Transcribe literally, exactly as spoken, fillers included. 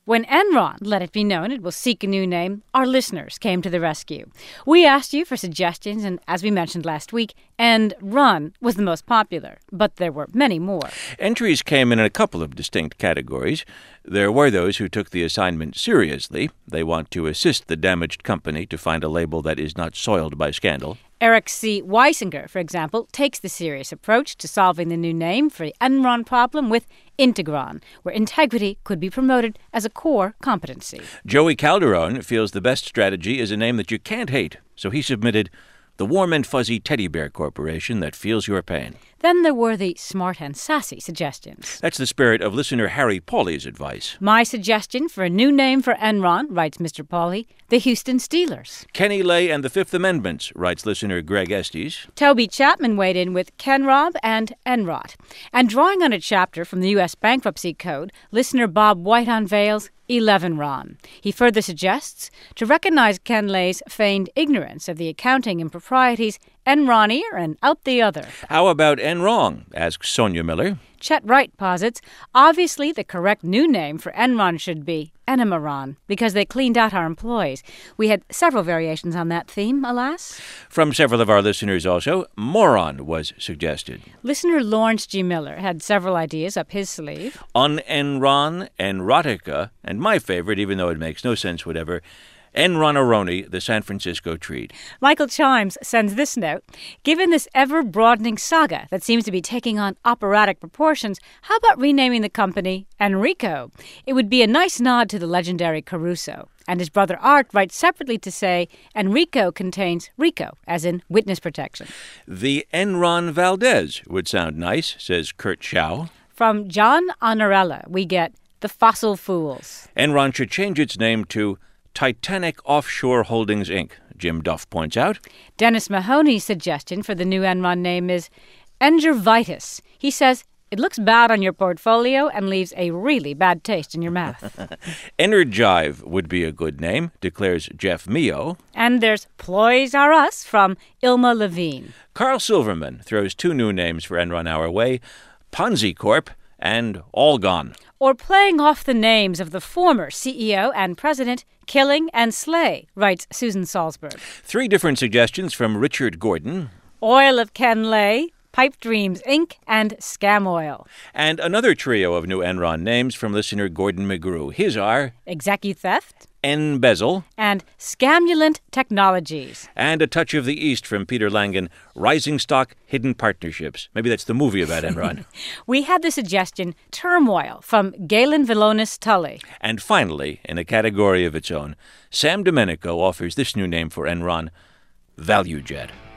When Enron let it be known it will seek a new name, our listeners came to the rescue. We asked you for suggestions, and as we mentioned last week, Enron was the most popular, but there were many more. Entries came in a couple of distinct categories. There were those who took the assignment seriously. They want to assist the damaged company to find a label that is not soiled by scandal. Eric C. Weisinger, for example, takes the serious approach to solving the new name for the Enron problem with Integron, where integrity could be promoted as a core competency. Joey Calderon feels the best strategy is a name that you can't hate, so he submitted the Warm and Fuzzy Teddy Bear Corporation that feels your pain. Then there were the smart and sassy suggestions. That's the spirit of listener Harry Pauley's advice. My suggestion for a new name for Enron, writes Mister Pauley, the Houston Steelers. Kenny Lay and the Fifth Amendments, writes listener Greg Estes. Toby Chapman weighed in with Kenrob and Enrot. And drawing on a chapter from the U S Bankruptcy Code, listener Bob White unveils eleven Ron. He further suggests to recognize Ken Lay's feigned ignorance of the accounting improprieties, Enron ear and out the other. How about Enwrong, asks Sonia Miller. Chet Wright posits, obviously the correct new name for Enron should be Enemaron, because they cleaned out our employees. We had several variations on that theme, alas. From several of our listeners also, Moron was suggested. Listener Lawrence G. Miller had several ideas up his sleeve. Un-Enron, Enrotica, and my favorite, even though it makes no sense whatever, Enronaroni, the San Francisco treat. Michael Chimes sends this note. Given this ever-broadening saga that seems to be taking on operatic proportions, how about renaming the company Enrico? It would be a nice nod to the legendary Caruso. And his brother Art writes separately to say Enrico contains RICO, as in witness protection. The Enron Valdez would sound nice, says Kurt Schau. From John Honorella, we get the Fossil Fools. Enron should change its name to Titanic Offshore Holdings, Incorporated, Jim Duff points out. Dennis Mahoney's suggestion for the new Enron name is Engervitis. He says, it looks bad on your portfolio and leaves a really bad taste in your mouth. Energive would be a good name, declares Jeff Mio. And there's Ploys Are Us from Ilma Levine. Carl Silverman throws two new names for Enron our way, Ponzi Corp and All Gone. Or playing off the names of the former C E O and president, Killing and Slay, writes Susan Salzberg. Three different suggestions from Richard Gordon. Oil of Ken Lay, Pipe Dreams, Incorporated, and Scam Oil. And another trio of new Enron names from listener Gordon McGrew. His are ExecuTheft, Embezzle, and Scamulant Technologies. And a touch of the East from Peter Langan, Rising Stock Hidden Partnerships. Maybe that's the movie about Enron. We had the suggestion Turmoil from Galen Vilonis Tully. And finally, in a category of its own, Sam Domenico offers this new name for Enron, ValueJet.